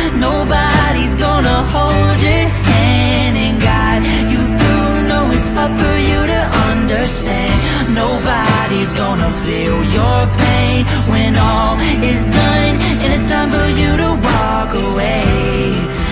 Nobody's gonna hold your hand and guide you through. No, it's up for you to understand. Nobody's gonna feel your pain when all is done and it's time for you to walk away.